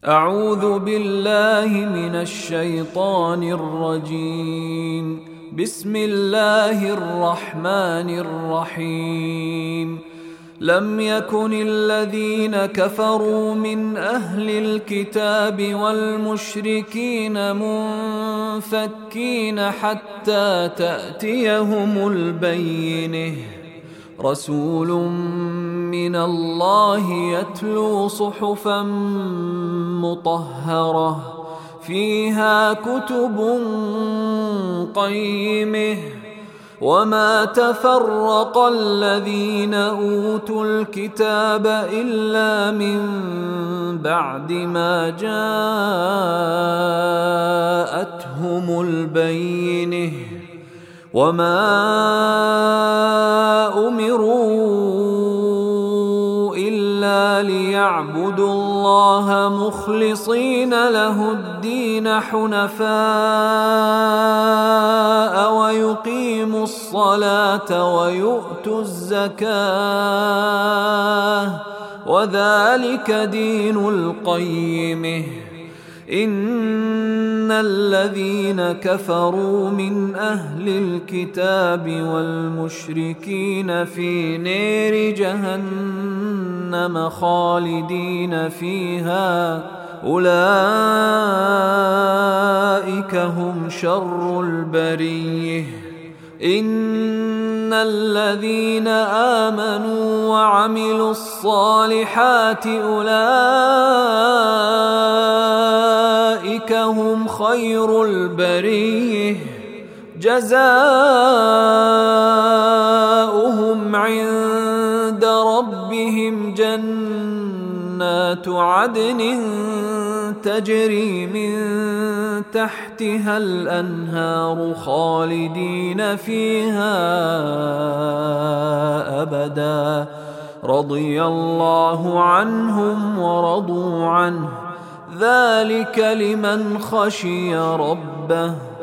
أعوذ بالله من الشيطان الرجيم. بسم الله الرحمن الرحيم. لم يكن الذين كفروا من أهل الكتاب والمشركين منفكين حتى تأتيهم البينة. رسول من الله يتلو صحفا مطهرة فيها كتب قيمة. وما تفرق الذين أوتوا الكتاب إلا من بعد ما جاءتهم البينة. وما أمروا إلا ليعبدوا الله مخلصين له الدين حنفاء ويقيموا الصلاة ويؤتوا الزكاة وذلك دين القيمة. إن الذين كفروا من أهل الكتاب والمشركين في نار جهنم خالدين فيها أولئك هم شر البرية. إن الذين آمنوا وعملوا الصالحات أولئك هم خير البرية. جزاؤهم عند ربهم جنات عدن تجري من تحتها الأنهار خالدين فيها أبدا. رضي الله عنهم ورضوا عنه ذلك لمن خشي ربه.